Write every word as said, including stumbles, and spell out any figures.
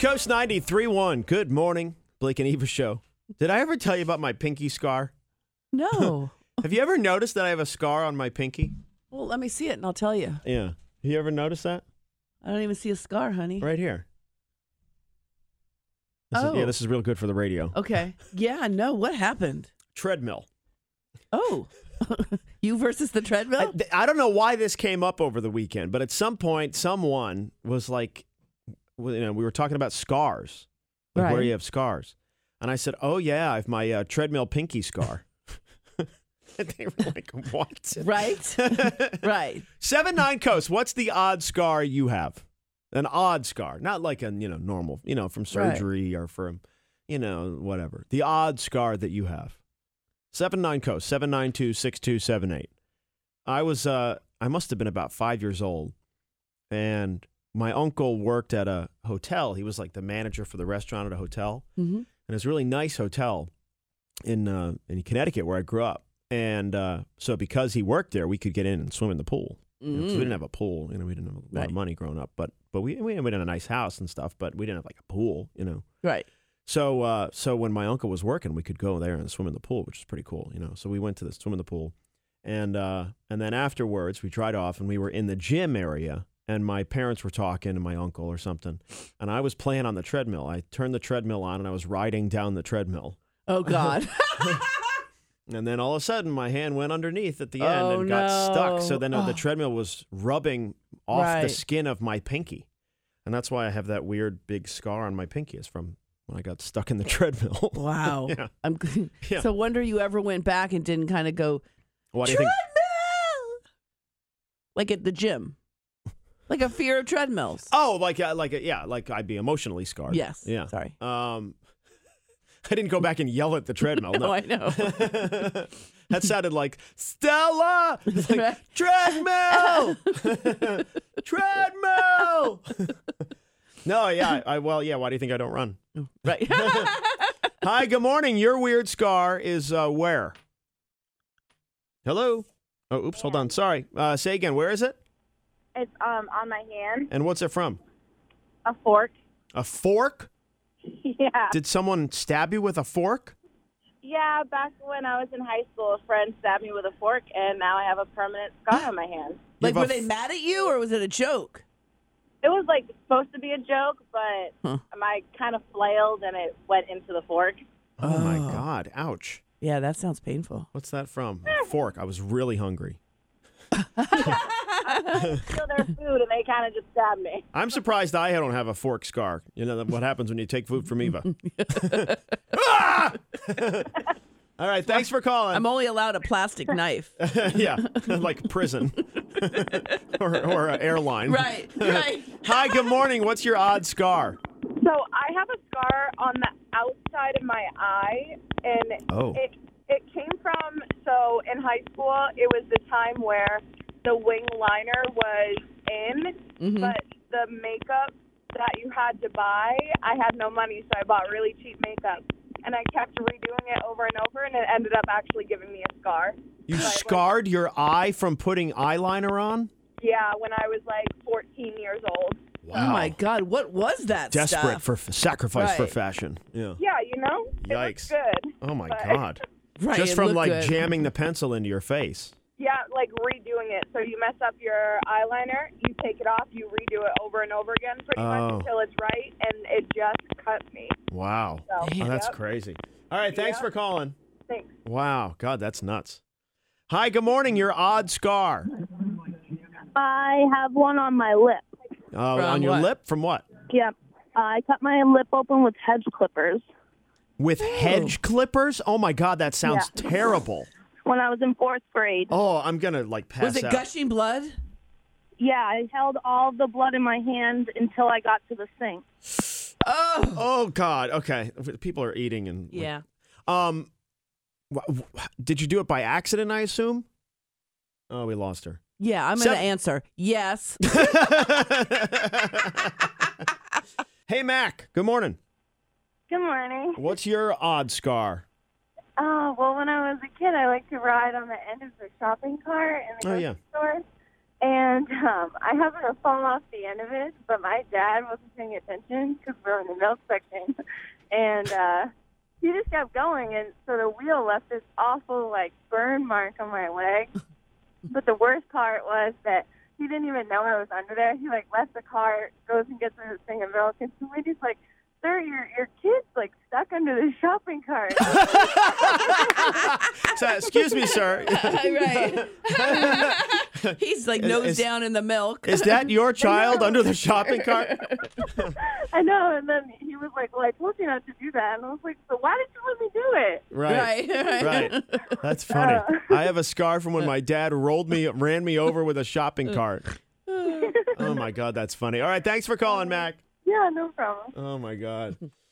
Coast ninety-three point one. Good morning, Blake and Eva show. Did I ever tell you about my pinky scar? No. Have you ever noticed that I have a scar on my pinky? Well, let me see it and I'll tell you. Yeah. Have you ever noticed that? I don't even see a scar, honey. Right here. This Oh. is, yeah, this is real good for the radio. Okay. Yeah, no. What happened? Treadmill. Oh. You versus the I, treadmill? th- I don't know why this came up over the weekend, but at some point, someone was like, well, you know, we were talking about scars, like where Right. you have scars. And I said, oh, yeah, I have my uh, treadmill pinky scar. And they were like, what? Right. Right. seven nine Coast, what's the odd scar you have? An odd scar, not like a, you know, normal, you know, from surgery or from, you know, whatever. The odd scar that you have. seven nine Coast, seven nine two, six two seven eight. I was, uh, I must have been about five years old, and my uncle worked at a hotel. He was like the manager for the restaurant at a hotel, Mm-hmm. and it's a really nice hotel in uh, in Connecticut where I grew up. And uh, so because he worked there, we could get in and swim in the pool. You know, 'cause we didn't have a pool. You know, we didn't have a lot Right. of money growing up, but but we we had a nice house and stuff, but we didn't have like a pool. You know. Right. So uh, so when my uncle was working, we could go there and swim in the pool, which is pretty cool. You know. So we went to the swim in the pool, and uh, and then afterwards we dried off, and we were in the gym area. And my parents were talking to my uncle or something, and I was playing on the treadmill. I turned the treadmill on, and I was riding down the treadmill. Oh, God. And then all of a sudden, my hand went underneath at the end Oh, and got stuck. So no. then uh, the Oh. treadmill was rubbing off the Right. skin of my pinky. And that's why I have that weird big scar on my pinky. Is from when I got stuck in the treadmill. Wow. Yeah. I'm Yeah. So wonder you ever went back and didn't kind of go, What do you think? treadmill! Like at the gym. Like a fear of treadmills. Oh, like uh, like uh, yeah, like I'd be emotionally scarred. Yes. Yeah. Sorry. Um, I didn't go back and yell at the treadmill. No, No, I know. That sounded like Stella. It's like, Right. treadmill, treadmill. No, yeah, I well, yeah. Why do you think I don't run? Right. Hi, good morning. Your weird scar is uh, where? Hello. Oh, oops. Hold on. Sorry. Uh, say again. Where is it? It's um on my hand. And what's it from? A fork. A fork? Yeah. Did someone stab you with a fork? Yeah, back when I was in high school, a friend stabbed me with a fork, and now I have a permanent scar on my hand. Like, You have were a they f- mad at you or was it a joke? It was, like, supposed to be a joke, but Huh. I kind of flailed, and it went into the fork. Oh, my Oh. God. Ouch. Yeah, that sounds painful. What's that from? A fork. I was really hungry. I steal their food, and they kind of just stabbed me. I'm surprised I don't have a fork scar. You know what happens when you take food from Eva. Ah! All right, thanks for calling. I'm only allowed a plastic knife. Yeah, like prison or, or an airline. Right, right. Hi, good morning. What's your odd scar? So I have a scar on the outside of my eye, and Oh. it it came from, so in high school, it was the time where the wing liner was in, Mhm. but the makeup that you had to buy, I had no money, so I bought really cheap makeup. And I kept redoing it over and over, and it ended up actually giving me a scar. You So I, like, scarred your eye from putting eyeliner on? Yeah, when I was like fourteen years old. Oh, my God. What was that Desperate stuff? for f- sacrifice for Right. fashion. Yeah. Yeah, you know? It Yikes. was good. Oh, my but- God. Right, Just it from looked like good. jamming the pencil into your face. Yeah, like redoing it. So you mess up your eyeliner, you take it off, you redo it over and over again pretty Oh. much until it's right, and it just cut me. Wow. So, Oh, that's yep. crazy. All right, thanks Yep. for calling. Thanks. Wow. God, that's nuts. Hi, good morning. Your odd scar. I have one on my lip. Uh, From on your what? lip? From what? Yep. I cut my lip open with hedge clippers With hedge clippers? Oh, my God, that sounds Yeah. terrible. when I was in fourth grade. Oh, I'm going to like pass Was it out. gushing blood? Yeah, I held all the blood in my hand until I got to the sink. Oh. Oh, God. Okay. People are eating and. Yeah. Um, wh- wh- did you do it by accident, I assume? Oh, we lost her. Yeah, I'm going to Seven- answer. Yes. Hey, Mac. Good morning. Good morning. What's your odd scar? Oh, well, when I was a kid, I liked to ride on the end of the shopping cart in the Oh, grocery yeah. store. And um, I happened to fall off the end of it, but my dad wasn't paying attention because we were in the milk section. And uh, he just kept going, and so the wheel left this awful, like, burn mark on my leg. But the worst part was that he didn't even know I was under there. He, like, left the car, goes and gets his thing of milk, and the lady's like, sir, your, your kid's, like, stuck under the shopping cart. So, excuse me, sir. Right. He's like nose Is- down in the milk. Is that your child under the shopping cart? I know, and then he was like, well, I told you not to do that. And I was like, so why did you let me do it? Right. Right. Right. That's funny. I have a scar from when my dad rolled me, ran me over with a shopping cart. Oh, my God, that's funny. All right, thanks for calling, Mac. Yeah, no problem. Oh, my God.